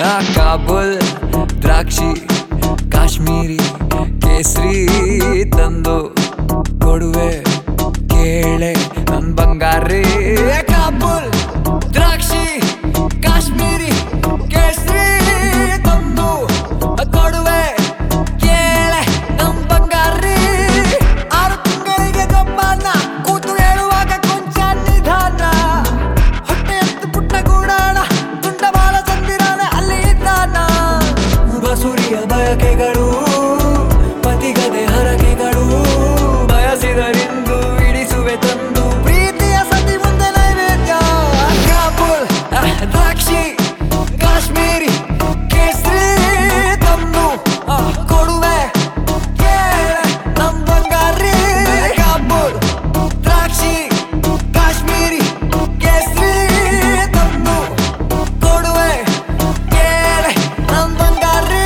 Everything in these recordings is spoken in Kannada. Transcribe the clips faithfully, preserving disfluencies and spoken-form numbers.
ಕಾಬೂಲ್ ದ್ರಾಕ್ಷಿ ಕಾಶ್ಮೀರಿ ಕೇಸರಿ ತಂದು ಕೊಡುವೆ ಕೇಳೆ ನನ್ ಬಂಗಾರಿ ಕಾಬೂಲ್ ದ್ರಾಕ್ಷಿ ಕಾಶ್ಮೀರಿ ಕೇಸರಿ ತಂದು ಕೊಡುವೆ ಕೇಳೆ ನನ್ ಬಂಗಾರಿ ಆರು ತಿಂಗಳಿಗೆ ಗೊಬ್ಬನ ಕೂತು ಹೇಳುವಾಗ ಕೊಂಚ ನಿಧಾನ ಹೊಟ್ಟೆ ಎತ್ತು ಪುಟ್ಟ ಗೂಡಾಣ ತುಂಡ ಬಾಲ ಚಂದಿರಾನ ಅಲ್ಲಿ ಇದ್ದಾನ ಬಸುರಿಯ ಬಯಕೆಗಳು ಪತಿಗದೆ ಹರಕೆಗಳು ಬಯಸಿದರಿಂದು ಇಡಿಸುವೆ ತಂದು ಪ್ರೀತಿಯ ಸತಿ ಮುಂದೆ ನೈವೇದ್ಯ ಕಾಬೂಲ್ ದ್ರಾಕ್ಷಿ ಕಾಶ್ಮೀರಿ ಕೇಸರಿ ತಂದು ಕೊಡುವೆ ಕೇಳೆ ನಮ್ ಬಂಗಾರಿ ಕಾಬೂಲ್ ದ್ರಾಕ್ಷಿ ಕಾಶ್ಮೀರಿ ಕೇಸರಿ ತಂದು ಕೊಡುವೆ ಕೇಳೆ ನಮ್ ಬಂಗಾರಿ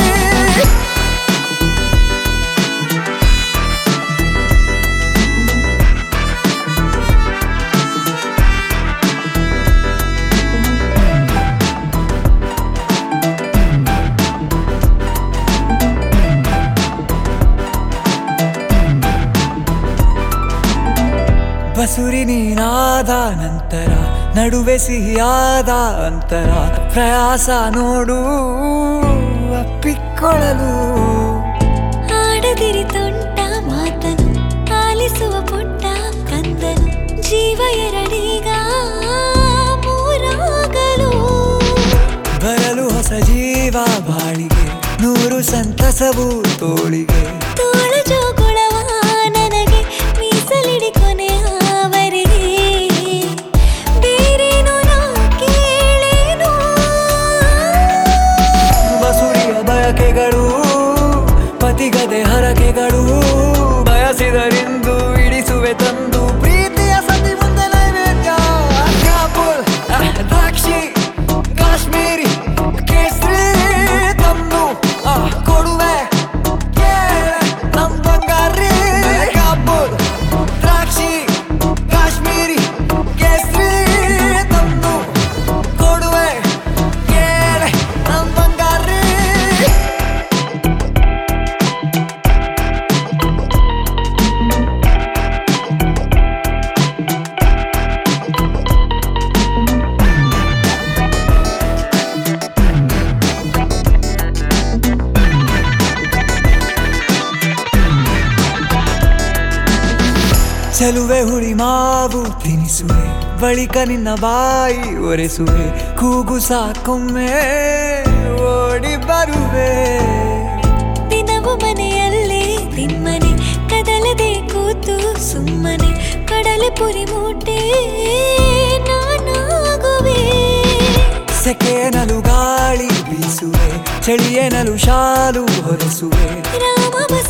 ಬಸುರಿ ನೀನಾದ ನಂತರ ನಡುವೆ ಸಿಹಿಯಾದ ಅಂತರ ಪ್ರಯಾಸ ನೋಡು ಅಪ್ಪಿಕೊಳ್ಳಲು ಆಡದಿರಿ ತೊಂಟ ಮಾತನು ಆಲಿಸುವ ಪುಟ್ಟ ಕಂದನು ಜೀವ ಎರಡೀಗ ಮೂರಾಗಲು ಬರಲು ಹೊಸ ಜೀವ ಬಾಳಿಗೆ ನೂರು ಸಂತಸವು ತೋಳಿಗೆ ತೋಳ ಜೋಗುಳವ ನನಗೆ ಮೀಸಲಿಡಿ ಕೊನೆಯವರೆಗೆ ಬೇರೇನು ನಾ ಕೇಳೇನು ಬಸುರಿಯ ಬಯಕೆಗಳು ಪತಿಗದೆ ಹರಕೆಗಳು ಬಯಸಿದರಿಂದು ಇಡಿಸುವೆ ತಂದು ಪ್ರೀತಿಯ ಸತಿ ಮುಂದೆ ನೈವೇದ್ಯ ಕಾಬೂಲ್ ದ್ರಾಕ್ಷಿ ಕಾಶ್ಮೀರಿ ಕೇಸರಿ ತಂದು ಕೊಡುವೆ ಕೇಳೆ ನಮ್ ಬಂಗಾರಿ ಕಾಬೂಲ್ ದ್ರಾಕ್ಷಿ ಕಾಶ್ಮೀರಿ ಕೇಸರಿ ತಂದು ಕೊಡುವೆ ಕೇಳೆ ನಮ್ ಬಂಗಾರಿ ಚೆಲುವೆ ಹುಳಿ ಮಾವು ತಿನಿಸುವೆ ಬಳಿಕ ನಿನ್ನ ಬಾಯಿ ಒರೆಸುವೆ ಕೂಗು ಸಾಕೊಮ್ಮೆ ಓಡಿ ಬರುವೆ ದಿನವು ಮನೆಯಲ್ಲೇ ನಿಮ್ಮನೆ ಕದಲದೆ ಕೂತು ಸುಮ್ಮನೆ ಕಡಲೆ ಪುರಿ ಮೂಟೆ ನಾನಾಗುವೆ ಸೆಕೆನಲು ಗಾಳಿ ಬೀಸುವೆ ಚಳಿಯೇನಲು ಶಾಲು ಹೊರಿಸುವೆ ರಾಮ ಬಸ